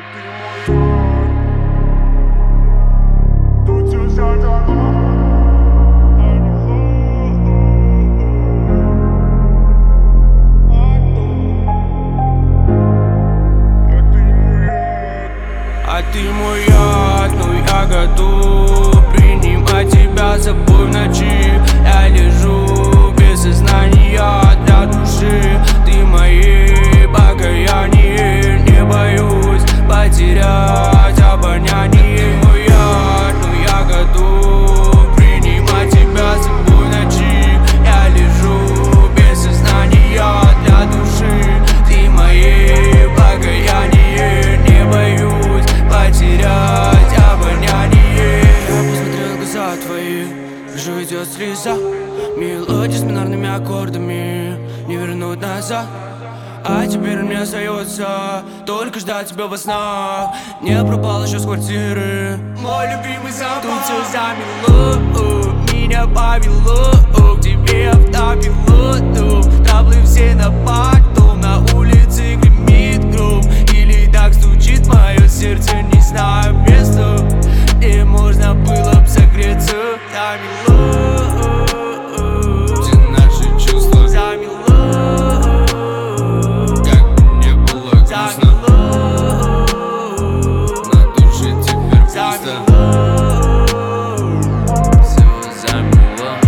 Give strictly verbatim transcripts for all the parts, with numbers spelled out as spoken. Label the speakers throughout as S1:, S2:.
S1: А ты мой яд, ну я готов принимать тебя с собой в ночи. Я лежу без сознания для души. Ты моей покаяние, не боюсь потерять обоняние. Мой яд, ну я готов принимать тебя с собой в ночи. Я лежу без сознания для души. Ты моей покаяние, не боюсь потерять обоняние. Я посмотрел в глаза твои, вижу идет слеза. Мелодия с минорными аккордами не вернуть назад. А теперь мне остается только ждать тебя во снах. Не пропал еще с квартиры мой любимый запах. Тут все замело, меня повело к тебе автопилоту. Таблы все на потом, на улице гремит гром. Или так стучит мое сердце, не знаю места, где можно было б согреться. Замело,
S2: где наши чувства,
S1: замело,
S2: как бы не было грустно,
S1: замело,
S2: на душе теперь пусто.
S1: замело,
S2: Все замело.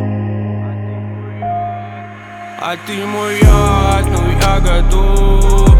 S1: А ты мой яд, ну я готов